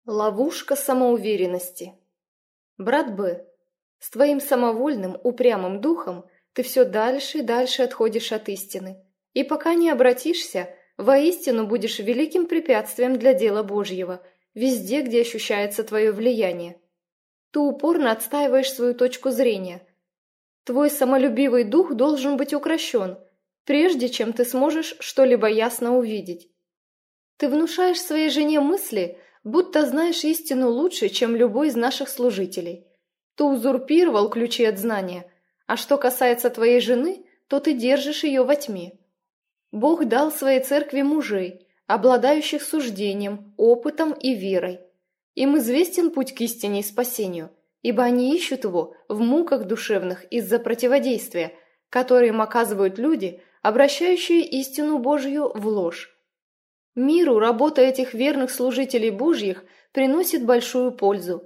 Ловушка самоуверенности. Брат Б, с твоим самовольным, упрямым духом ты все дальше и дальше отходишь от истины, и пока не обратишься, воистину будешь великим препятствием для дела Божьего, везде, где ощущается твое влияние. Ты упорно отстаиваешь свою точку зрения. Твой самолюбивый дух должен быть укрощен, прежде чем ты сможешь что-либо ясно увидеть. Ты внушаешь своей жене мысли, будто знаешь истину лучше, чем любой из наших служителей. Ты узурпировал ключи от знания, а что касается твоей жены, то ты держишь ее во тьме. Бог дал своей церкви мужей, обладающих суждением, опытом и верой. Им известен путь к истине и спасению, ибо они ищут его в муках душевных из-за противодействия, которые им оказывают люди, обращающие истину Божью в ложь. Миру работа этих верных служителей Божьих приносит большую пользу.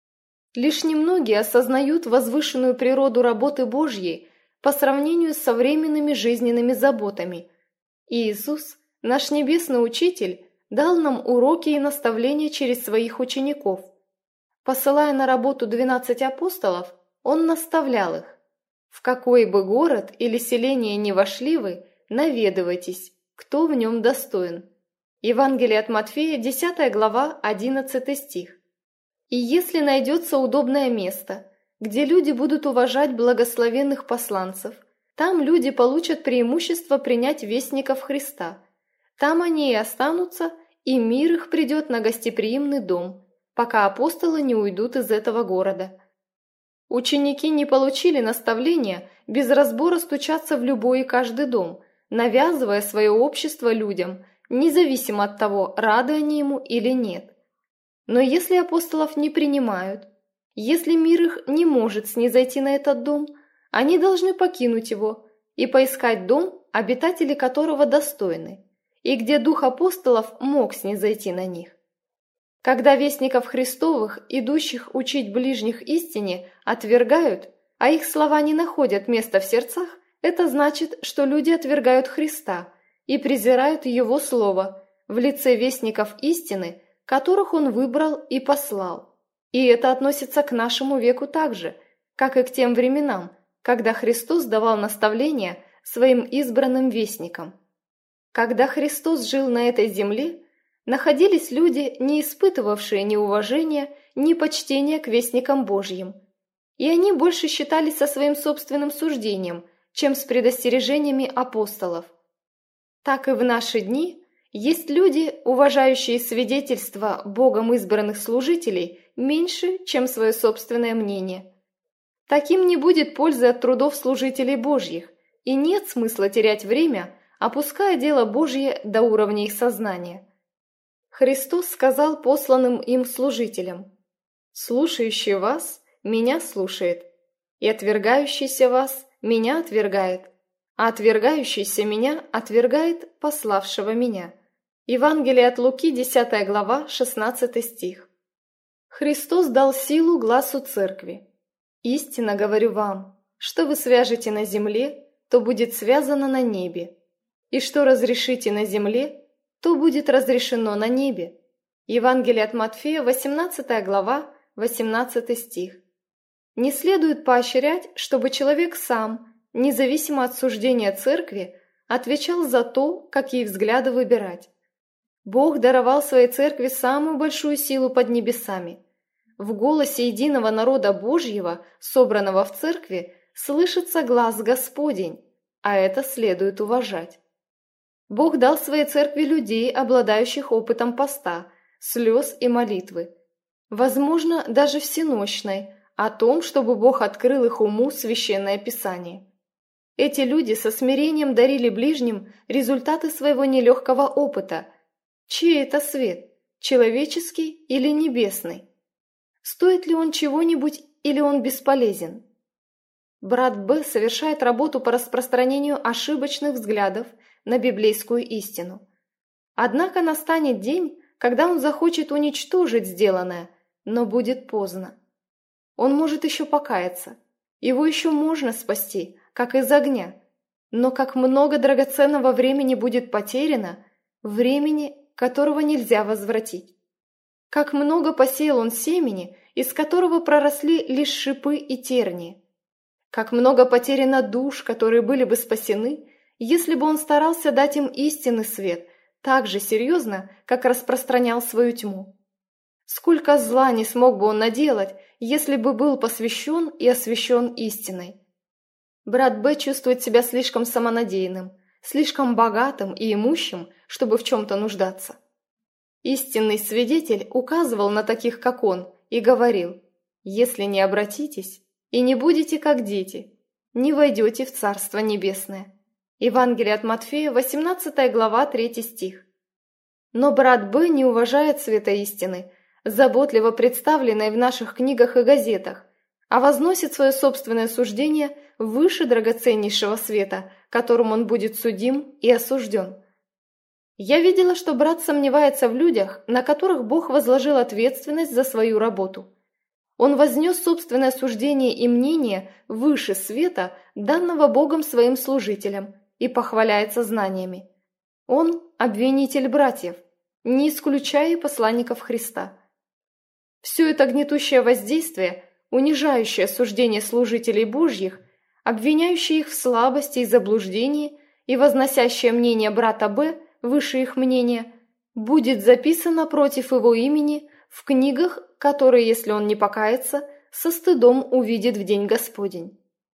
Лишь немногие осознают возвышенную природу работы Божьей по сравнению с современными жизненными заботами. И Иисус, наш небесный учитель, дал нам уроки и наставления через своих учеников. Посылая на работу 12 апостолов, Он наставлял их: «В какой бы город или селение ни вошли вы, наведывайтесь, кто в нем достоин». Евангелие от Матфея, 10 глава, 11 стих. «И если найдется удобное место, где люди будут уважать благословенных посланцев, там люди получат преимущество принять вестников Христа. Там они и останутся, и мир их придет на гостеприимный дом, пока апостолы не уйдут из этого города». Ученики не получили наставления без разбора стучаться в любой и каждый дом, навязывая свое общество людям, независимо от того, рады они ему или нет. Но если апостолов не принимают, если мир их не может снизойти на этот дом, они должны покинуть его и поискать дом, обитатели которого достойны, и где дух апостолов мог снизойти на них. Когда вестников Христовых, идущих учить ближних истине, отвергают, а их слова не находят места в сердцах, это значит, что люди отвергают Христа и презирают Его Слово в лице вестников истины, которых Он выбрал и послал. И это относится к нашему веку так же, как и к тем временам, когда Христос давал наставления своим избранным вестникам. Когда Христос жил на этой земле, находились люди, не испытывавшие ни уважения, ни почтения к вестникам Божьим, и они больше считались со своим собственным суждением, чем с предостережениями апостолов. Так и в наши дни есть люди, уважающие свидетельства Богом избранных служителей меньше, чем свое собственное мнение. Таким не будет пользы от трудов служителей Божьих, и нет смысла терять время, опуская дело Божье до уровня их сознания. Христос сказал посланным им служителям: «Слушающий вас, меня слушает, и отвергающийся вас, меня отвергает, а отвергающийся меня отвергает пославшего меня». Евангелие от Луки, 10 глава, 16 стих. Христос дал силу гласу церкви. «Истинно говорю вам, что вы свяжете на земле, то будет связано на небе, и что разрешите на земле, то будет разрешено на небе». Евангелие от Матфея, 18 глава, 18 стих. Не следует поощрять, чтобы человек сам, независимо от суждения церкви, отвечал за то, какие взгляды выбирать. Бог даровал своей церкви самую большую силу под небесами. В голосе единого народа Божьего, собранного в церкви, слышится глас Господень, а это следует уважать. Бог дал своей церкви людей, обладающих опытом поста, слез и молитвы. Возможно, даже всенощной, о том, чтобы Бог открыл их уму Священное Писание. Эти люди со смирением дарили ближним результаты своего нелегкого опыта. Чей это свет, человеческий или небесный? Стоит ли он чего-нибудь или он бесполезен? Брат Б совершает работу по распространению ошибочных взглядов на библейскую истину. Однако настанет день, когда он захочет уничтожить сделанное, но будет поздно. Он может еще покаяться, его еще можно спасти, как из огня, но как много драгоценного времени будет потеряно, времени, которого нельзя возвратить. Как много посеял он семени, из которого проросли лишь шипы и тернии. Как много потеряно душ, которые были бы спасены, если бы он старался дать им истинный свет, так же серьезно, как распространял свою тьму. Сколько зла не смог бы он наделать, если бы был посвящен и освящен истиной. Брат Б чувствует себя слишком самонадеянным, слишком богатым и имущим, чтобы в чем-то нуждаться. Истинный свидетель указывал на таких, как он, и говорил: «Если не обратитесь и не будете как дети, не войдете в Царство Небесное». Евангелие от Матфея, 18 глава, 3 стих. Но брат Б не уважает света истины, заботливо представленной в наших книгах и газетах, а возносит свое собственное суждение выше драгоценнейшего света, которым он будет судим и осужден. Я видела, что брат сомневается в людях, на которых Бог возложил ответственность за свою работу. Он вознес собственное суждение и мнение выше света, данного Богом своим служителям, и похваляется знаниями. Он – обвинитель братьев, не исключая и посланников Христа. Все это гнетущее воздействие, унижающее суждение служителей Божьих, обвиняющее их в слабости и заблуждении и возносящее мнение брата Б выше их мнения, будет записано против его имени в книгах, которые, если он не покается, со стыдом увидит в день Господень.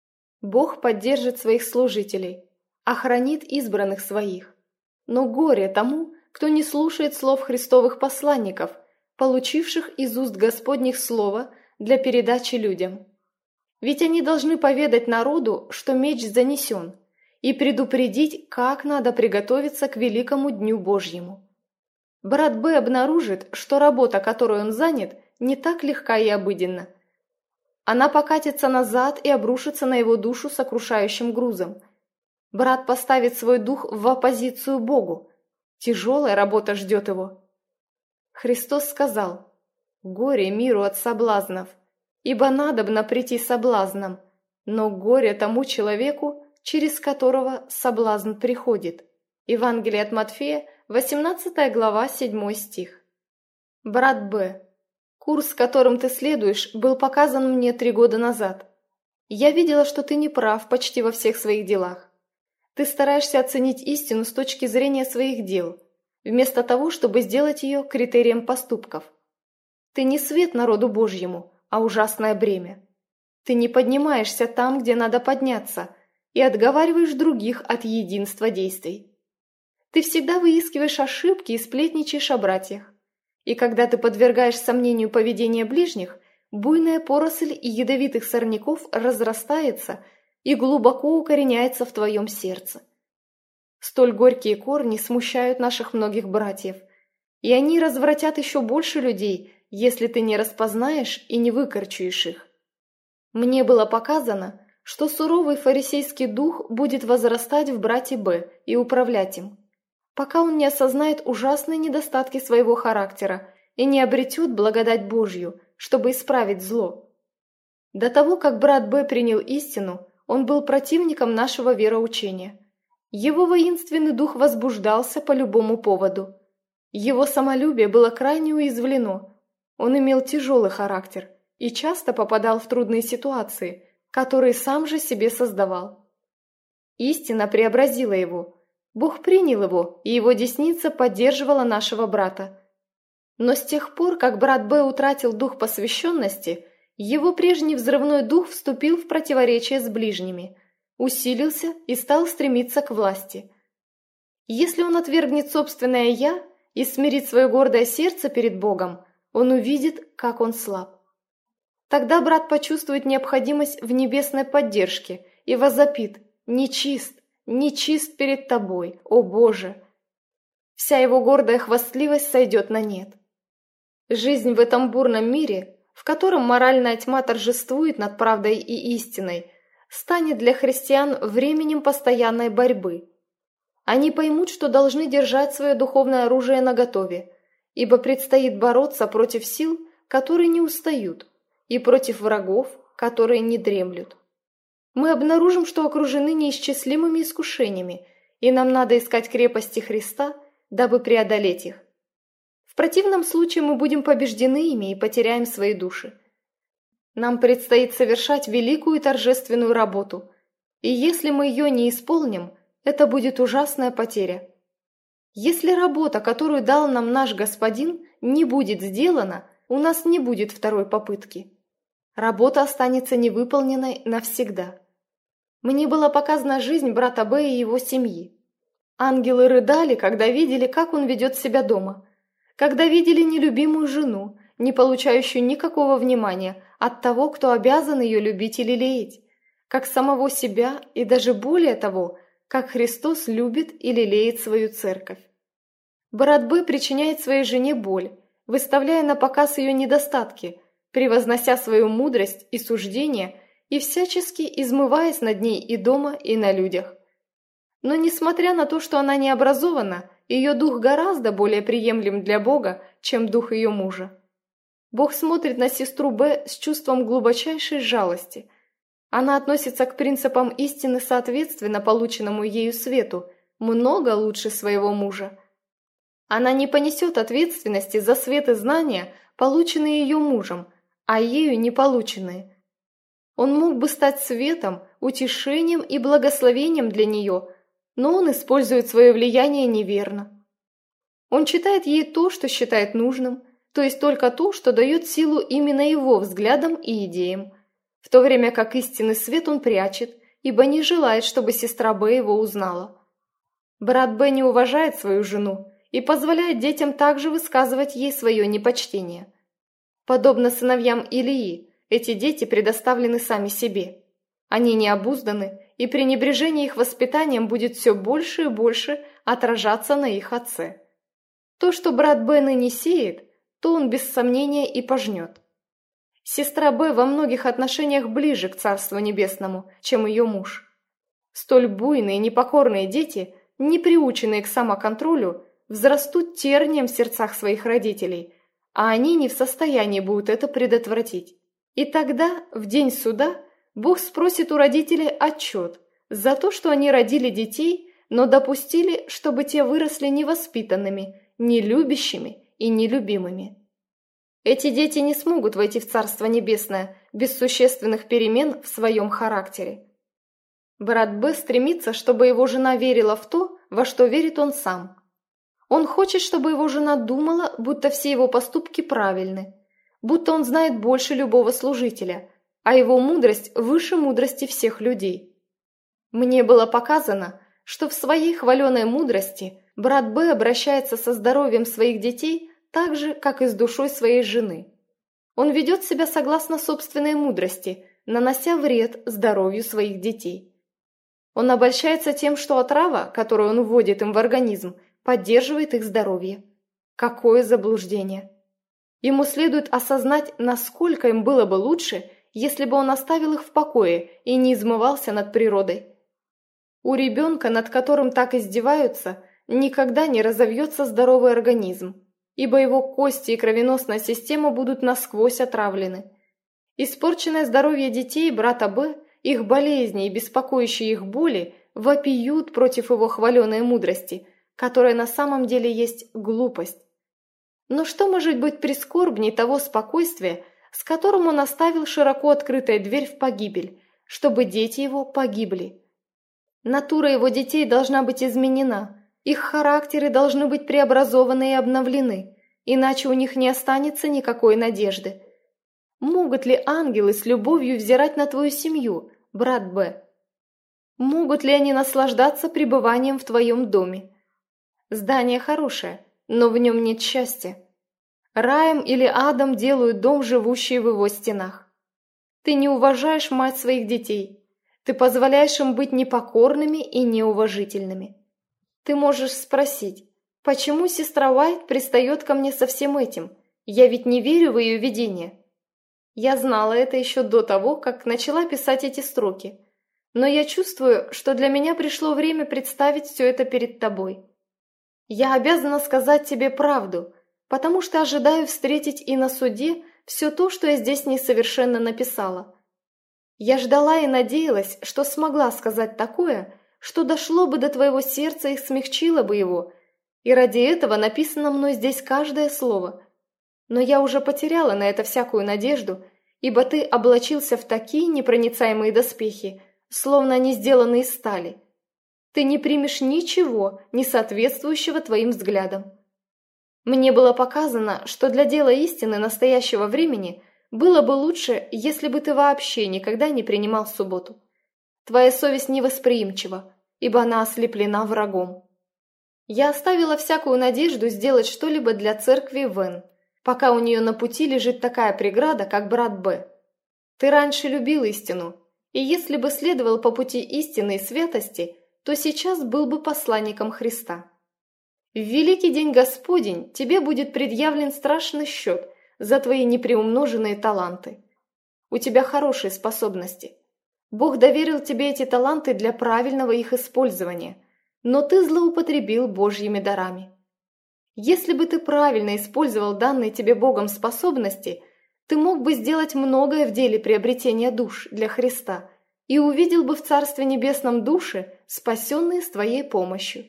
Бог поддержит своих служителей, охранит избранных своих. Но горе тому, кто не слушает слов Христовых посланников, получивших из уст Господних слово для передачи людям. Ведь они должны поведать народу, что меч занесен, и предупредить, как надо приготовиться к великому дню Божьему. Брат Б обнаружит, что работа, которой он занят, не так легка и обыденна. Она покатится назад и обрушится на его душу сокрушающим грузом. Брат поставит свой дух в оппозицию Богу. Тяжелая работа ждет его. Христос сказал: «Горе миру от соблазнов, ибо надобно прийти соблазном, но горе тому человеку, через которого соблазн приходит». Евангелие от Матфея, 18 глава, 7 стих. Брат Б, курс, которым ты следуешь, был показан мне 3 года назад. Я видела, что ты не прав почти во всех своих делах. Ты стараешься оценить истину с точки зрения своих дел, вместо того, чтобы сделать ее критерием поступков. Ты не свет народу Божьему, а ужасное бремя. Ты не поднимаешься там, где надо подняться, и отговариваешь других от единства действий. Ты всегда выискиваешь ошибки и сплетничаешь о братьях. И когда ты подвергаешь сомнению поведение ближних, буйная поросль ядовитых сорняков разрастается и глубоко укореняется в твоем сердце. Столь горькие корни смущают наших многих братьев, и они развратят еще больше людей, если ты не распознаешь и не выкорчуешь их. Мне было показано, что суровый фарисейский дух будет возрастать в брате Б и управлять им, пока он не осознает ужасные недостатки своего характера и не обретет благодать Божью, чтобы исправить зло. До того, как брат Б принял истину, он был противником нашего вероучения. Его воинственный дух возбуждался по любому поводу. Его самолюбие было крайне уязвлено. Он имел тяжелый характер и часто попадал в трудные ситуации, которые сам же себе создавал. Истина преобразила его. Бог принял его, и его десница поддерживала нашего брата. Но с тех пор, как брат Б утратил дух посвященности, его прежний взрывной дух вступил в противоречие с ближними, усилился и стал стремиться к власти. Если он отвергнет собственное «я» и смирит свое гордое сердце перед Богом, он увидит, как он слаб. Тогда брат почувствует необходимость в небесной поддержке и возопит: «Нечист, нечист перед тобой, о Боже!» Вся его гордая хвастливость сойдет на нет. Жизнь в этом бурном мире, в котором моральная тьма торжествует над правдой и истиной, станет для христиан временем постоянной борьбы. Они поймут, что должны держать свое духовное оружие наготове, ибо предстоит бороться против сил, которые не устают, и против врагов, которые не дремлют. Мы обнаружим, что окружены неисчислимыми искушениями, и нам надо искать крепости Христа, дабы преодолеть их. В противном случае мы будем побеждены ими и потеряем свои души. Нам предстоит совершать великую и торжественную работу, и если мы ее не исполним, это будет ужасная потеря. Если работа, которую дал нам наш Господин, не будет сделана, у нас не будет второй попытки. Работа останется невыполненной навсегда. Мне была показана жизнь брата Б и его семьи. Ангелы рыдали, когда видели, как он ведет себя дома, когда видели нелюбимую жену, не получающую никакого внимания от того, кто обязан ее любить и лелеять, как самого себя и даже более того, как Христос любит и лелеет свою церковь. Брат Б причиняет своей жене боль, выставляя на показ ее недостатки, превознося свою мудрость и суждение и всячески измываясь над ней и дома, и на людях. Но несмотря на то, что она не образована, ее дух гораздо более приемлем для Бога, чем дух ее мужа. Бог смотрит на сестру Б с чувством глубочайшей жалости. Она относится к принципам истины соответственно полученному ею свету, много лучше своего мужа. Она не понесет ответственности за свет и знания, полученные ее мужем, а ею не полученные. Он мог бы стать светом, утешением и благословением для нее, но он использует свое влияние неверно. Он читает ей то, что считает нужным, то есть только то, что дает силу именно его взглядам и идеям, в то время как истинный свет он прячет, ибо не желает, чтобы сестра Б его узнала. Брат Б не уважает свою жену и позволяет детям также высказывать ей свое непочтение. Подобно сыновьям Илии, эти дети предоставлены сами себе. Они необузданы, и пренебрежение их воспитанием будет все больше и больше отражаться на их отце. То, что брат Б ныне сеет, то он без сомнения и пожнет. Сестра Б во многих отношениях ближе к Царству Небесному, чем ее муж. Столь буйные и непокорные дети, не приученные к самоконтролю, взрастут тернием в сердцах своих родителей, а они не в состоянии будут это предотвратить. И тогда, в день суда, Бог спросит у родителей отчет за то, что они родили детей, но допустили, чтобы те выросли невоспитанными, нелюбящими и нелюбимыми. Эти дети не смогут войти в Царство Небесное без существенных перемен в своем характере. Брат Б стремится, чтобы его жена верила в то, во что верит он сам. Он хочет, чтобы его жена думала, будто все его поступки правильны, будто он знает больше любого служителя, а его мудрость выше мудрости всех людей. Мне было показано, что в своей хваленой мудрости брат Б обращается со здоровьем своих детей так же, как и с душой своей жены. Он ведет себя согласно собственной мудрости, нанося вред здоровью своих детей. Он обольщается тем, что отрава, которую он вводит им в организм, поддерживает их здоровье. Какое заблуждение! Ему следует осознать, насколько им было бы лучше, если бы он оставил их в покое и не измывался над природой. У ребенка, над которым так издеваются, никогда не разовьется здоровый организм, ибо его кости и кровеносная система будут насквозь отравлены. Испорченное здоровье детей брата Б, их болезни и беспокоящие их боли вопиют против его хваленой мудрости, которая на самом деле есть глупость. Но что может быть прискорбней того спокойствия, с которым он оставил широко открытая дверь в погибель, чтобы дети его погибли? Натура его детей должна быть изменена, их характеры должны быть преобразованы и обновлены, иначе у них не останется никакой надежды. Могут ли ангелы с любовью взирать на твою семью, брат Б? Могут ли они наслаждаться пребыванием в твоем доме? Здание хорошее, но в нем нет счастья. Раем или адом делают дом, живущий в его стенах. Ты не уважаешь мать своих детей. Ты позволяешь им быть непокорными и неуважительными. Ты можешь спросить, почему сестра Уайт пристает ко мне со всем этим? Я ведь не верю в ее видение. Я знала это еще до того, как начала писать эти строки. Но я чувствую, что для меня пришло время представить все это перед тобой. Я обязана сказать тебе правду, потому что ожидаю встретить и на суде все то, что я здесь несовершенно написала. Я ждала и надеялась, что смогла сказать такое, что дошло бы до твоего сердца и смягчило бы его, И ради этого написано мной здесь каждое слово. Но я уже потеряла на это всякую надежду, ибо ты облачился в такие непроницаемые доспехи, словно они сделаны из стали. Ты не примешь ничего, не соответствующего твоим взглядам. Мне было показано, что для дела истины настоящего времени было бы лучше, если бы ты вообще никогда не принимал субботу. Твоя совесть невосприимчива, ибо она ослеплена врагом. Я оставила всякую надежду сделать что-либо для церкви Вен, пока у нее на пути лежит такая преграда, как брат Б. Ты раньше любил истину, и если бы следовал по пути истины и святости, то сейчас был бы посланником Христа. В великий день Господень тебе будет предъявлен страшный счет за твои неприумноженные таланты. У тебя хорошие способности. Бог доверил тебе эти таланты для правильного их использования, но ты злоупотребил Божьими дарами. Если бы ты правильно использовал данные тебе Богом способности, ты мог бы сделать многое в деле приобретения душ для Христа и увидел бы в Царстве Небесном души, спасенные с твоей помощью.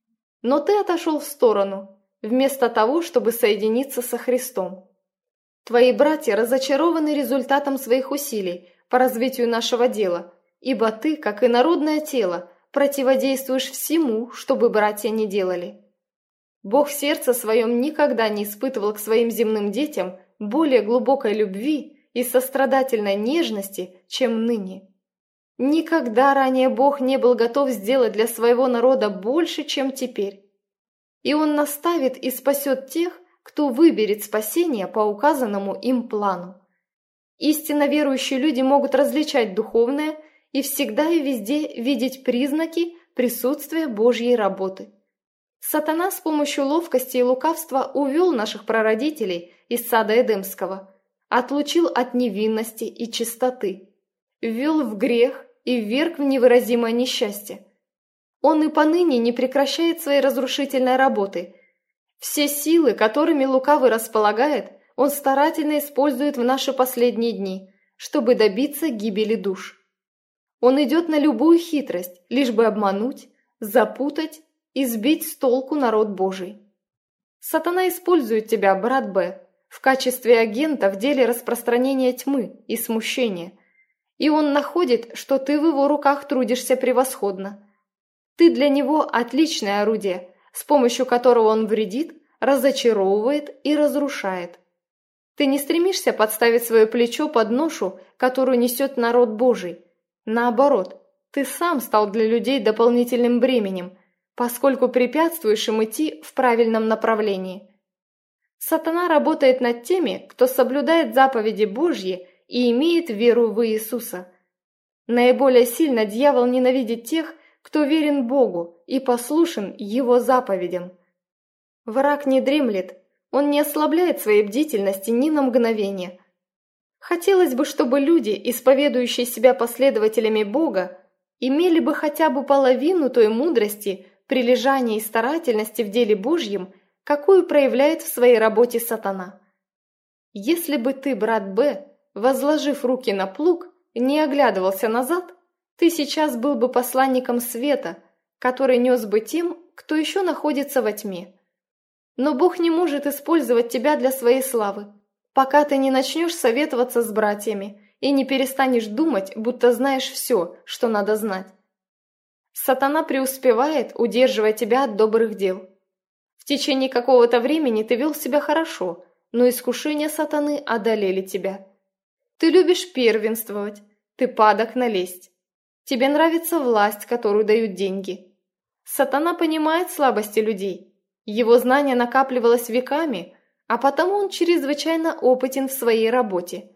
Но ты отошел в сторону, вместо того, чтобы соединиться со Христом. Твои братья разочарованы результатом своих усилий по развитию нашего дела, ибо ты, как и народное тело, противодействуешь всему, что бы братья не делали. Бог в сердце своем никогда не испытывал к своим земным детям более глубокой любви и сострадательной нежности, чем ныне. Никогда ранее Бог не был готов сделать для своего народа больше, чем теперь. И Он наставит и спасет тех, кто выберет спасение по указанному им плану. Истинно верующие люди могут различать духовное и всегда и везде видеть признаки присутствия Божьей работы. Сатана с помощью ловкости и лукавства увел наших прародителей из сада Эдемского, отлучил от невинности и чистоты, ввел в грех и вверг в невыразимое несчастье. Он и поныне не прекращает своей разрушительной работы. Все силы, которыми лукавый располагает, он старательно использует в наши последние дни, чтобы добиться гибели душ. Он идет на любую хитрость, лишь бы обмануть, запутать и сбить с толку народ Божий. Сатана использует тебя, брат Б, в качестве агента в деле распространения тьмы и смущения, и он находит, что ты в его руках трудишься превосходно. Ты для него отличное орудие, с помощью которого он вредит, разочаровывает и разрушает. Ты не стремишься подставить свое плечо под ношу, которую несет народ Божий. Наоборот, ты сам стал для людей дополнительным бременем, поскольку препятствуешь им идти в правильном направлении. Сатана работает над теми, кто соблюдает заповеди Божьи и имеет веру в Иисуса. Наиболее сильно дьявол ненавидит тех, кто верен Богу и послушен Его заповедям. Враг не дремлет, он не ослабляет своей бдительности ни на мгновение. Хотелось бы, чтобы люди, исповедующие себя последователями Бога, имели бы хотя бы половину той мудрости, прилежания и старательности в деле Божьем, какую проявляет в своей работе сатана. Если бы ты, брат Б, возложив руки на плуг, не оглядывался назад, ты сейчас был бы посланником света, который нес бы тем, кто еще находится во тьме. Но Бог не может использовать тебя для своей славы, пока ты не начнешь советоваться с братьями и не перестанешь думать, будто знаешь все, что надо знать. Сатана преуспевает, удерживая тебя от добрых дел. В течение какого-то времени ты вел себя хорошо, но искушения сатаны одолели тебя. Ты любишь первенствовать, ты падок на лесть. Тебе нравится власть, которую дают деньги. Сатана понимает слабости людей. Его знание накапливалось веками, а потому он чрезвычайно опытен в своей работе.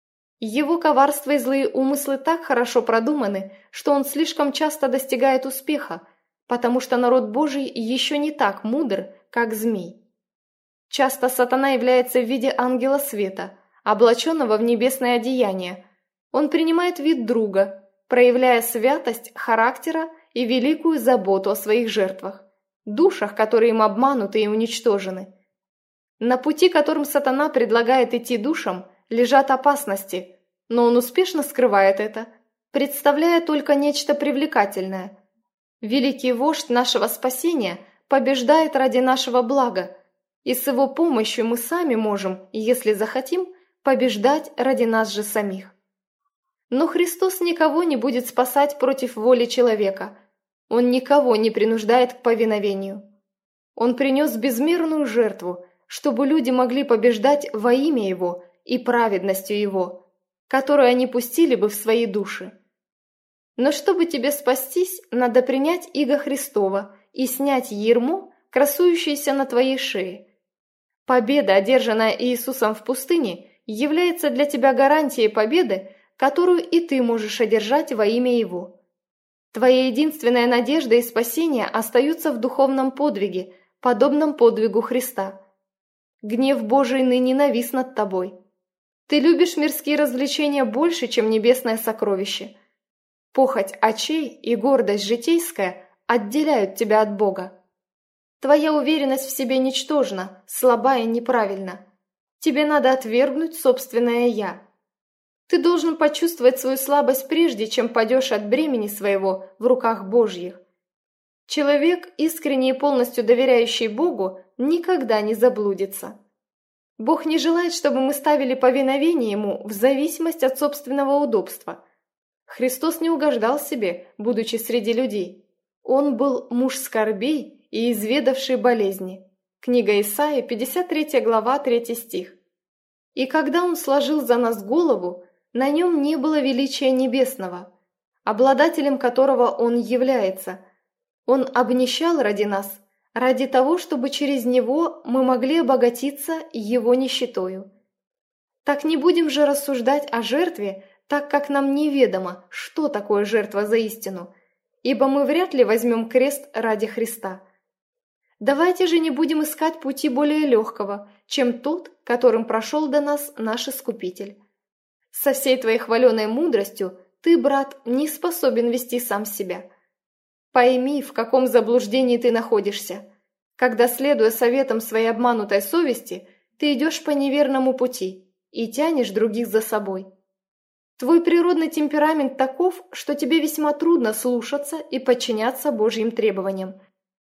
Его коварство и злые умыслы так хорошо продуманы, что он слишком часто достигает успеха, потому что народ Божий еще не так мудр, как змей. Часто сатана является в виде ангела света, облаченного в небесное одеяние. Он принимает вид друга, проявляя святость характера и великую заботу о своих жертвах, душах, которые им обмануты и уничтожены. На пути, которым сатана предлагает идти душам, лежат опасности, но он успешно скрывает это, представляя только нечто привлекательное. Великий вождь нашего спасения побеждает ради нашего блага, и с Его помощью мы сами можем, если захотим, побеждать ради нас же самих. Но Христос никого не будет спасать против воли человека. Он никого не принуждает к повиновению. Он принес безмерную жертву, чтобы люди могли побеждать во имя Его и праведностью Его, которую они пустили бы в свои души. Но чтобы тебе спастись, надо принять иго Христова и снять ярмо, красующееся на твоей шее. Победа, одержанная Иисусом в пустыне, является для тебя гарантией победы, которую и ты можешь одержать во имя Его. Твоя единственная надежда и спасение остаются в духовном подвиге, подобном подвигу Христа. Гнев Божий ныне навис над тобой. Ты любишь мирские развлечения больше, чем небесное сокровище. Похоть очей и гордость житейская отделяют тебя от Бога. Твоя уверенность в себе ничтожна, слаба и неправильна. Тебе надо отвергнуть собственное «я». Ты должен почувствовать свою слабость прежде, чем падешь от бремени своего в руках Божьих. Человек, искренне и полностью доверяющий Богу, никогда не заблудится. Бог не желает, чтобы мы ставили повиновение Ему в зависимость от собственного удобства. Христос не угождал себе, будучи среди людей. Он был муж скорбей и изведавший болезни. Книга Исаии, 53 глава, 3 стих. И когда Он сложил за нас голову, на нем не было величия небесного, обладателем которого Он является. Он обнищал ради нас, ради того, чтобы через Него мы могли обогатиться Его нищетою. Так не будем же рассуждать о жертве, так как нам неведомо, что такое жертва за истину, ибо мы вряд ли возьмем крест ради Христа. Давайте же не будем искать пути более легкого, чем тот, которым прошел до нас наш Искупитель. Со всей твоей хваленой мудростью ты, брат, не способен вести сам себя. Пойми, в каком заблуждении ты находишься, когда, следуя советам своей обманутой совести, ты идешь по неверному пути и тянешь других за собой. Твой природный темперамент таков, что тебе весьма трудно слушаться и подчиняться Божьим требованиям.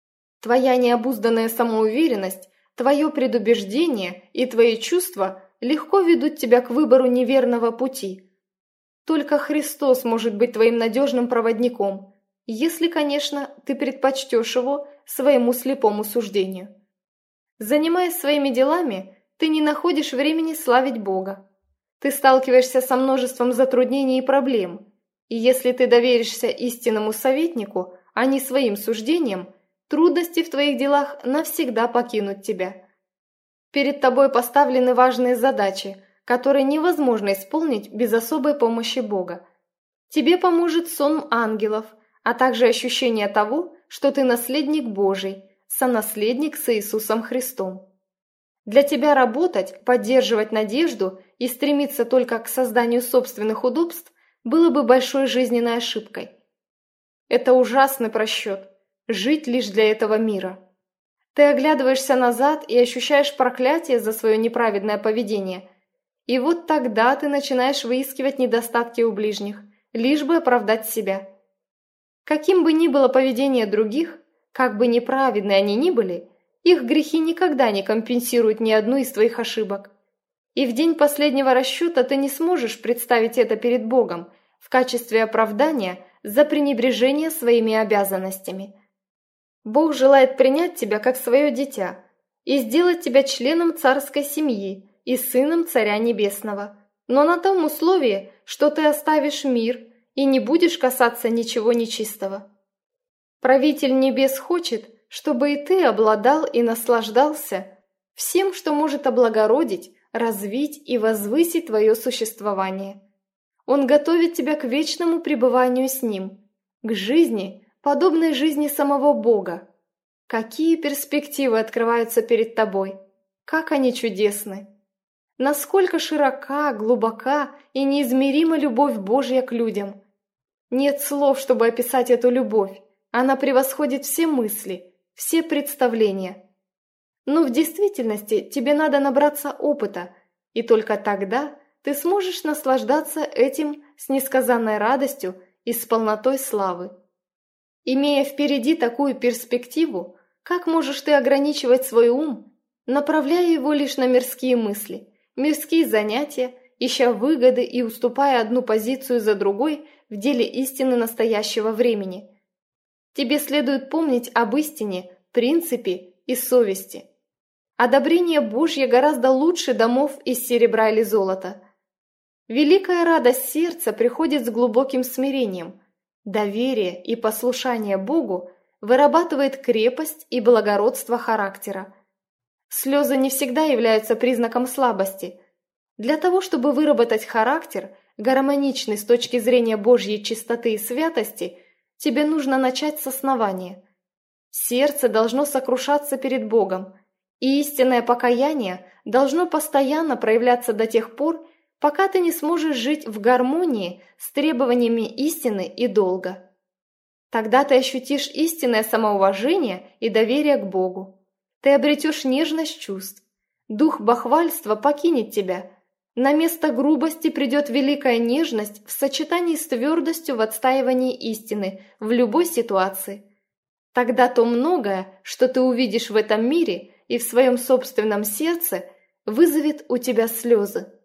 Твоя необузданная самоуверенность, твое предубеждение и твои чувства легко ведут тебя к выбору неверного пути. Только Христос может быть твоим надежным проводником, если, конечно, ты предпочтешь его своему слепому суждению. Занимаясь своими делами, ты не находишь времени славить Бога. Ты сталкиваешься со множеством затруднений и проблем, и если ты доверишься истинному советнику, а не своим суждениям, трудности в твоих делах навсегда покинут тебя. Перед тобой поставлены важные задачи, которые невозможно исполнить без особой помощи Бога. Тебе поможет сон ангелов, а также ощущение того, что ты наследник Божий, сонаследник с Иисусом Христом. Для тебя работать, поддерживать надежду и стремиться только к созданию собственных удобств было бы большой жизненной ошибкой. Это ужасный просчет – жить лишь для этого мира. Ты оглядываешься назад и ощущаешь проклятие за свое неправедное поведение. И вот тогда ты начинаешь выискивать недостатки у ближних, лишь бы оправдать себя. Каким бы ни было поведение других, как бы неправедны они ни были, их грехи никогда не компенсируют ни одну из твоих ошибок. И в день последнего расчета ты не сможешь представить это перед Богом в качестве оправдания за пренебрежение своими обязанностями. Бог желает принять тебя как свое дитя и сделать тебя членом царской семьи и сыном Царя Небесного, но на том условии, что ты оставишь мир и не будешь касаться ничего нечистого. Правитель небес хочет, чтобы и ты обладал и наслаждался всем, что может облагородить, развить и возвысить твое существование. Он готовит тебя к вечному пребыванию с Ним, к жизни, подобной жизни самого Бога. Какие перспективы открываются перед тобой! Как они чудесны! Насколько широка, глубока и неизмерима любовь Божья к людям! Нет слов, чтобы описать эту любовь. Она превосходит все мысли, все представления. Но в действительности тебе надо набраться опыта, и только тогда ты сможешь наслаждаться этим с несказанной радостью и с полнотой славы. Имея впереди такую перспективу, Как можешь ты ограничивать свой ум, направляя его лишь на мирские мысли, мирские занятия, ища выгоды и уступая одну позицию за другой в деле истины настоящего времени? Тебе следует помнить об истине, принципе и совести. Одобрение Божье гораздо лучше домов из серебра или золота. Великая радость сердца приходит с глубоким смирением. Доверие и послушание Богу вырабатывает крепость и благородство характера. Слезы не всегда являются признаком слабости. Для того, чтобы выработать характер, гармоничный с точки зрения Божьей чистоты и святости, тебе нужно начать с основания. Сердце должно сокрушаться перед Богом, и истинное покаяние должно постоянно проявляться до тех пор, пока ты не сможешь жить в гармонии с требованиями истины и долга. Тогда ты ощутишь истинное самоуважение и доверие к Богу. Ты обретешь нежность чувств. Дух бахвальства покинет тебя. На место грубости придет великая нежность в сочетании с твердостью в отстаивании истины в любой ситуации. Тогда то многое, что ты увидишь в этом мире и в своем собственном сердце, вызовет у тебя слезы.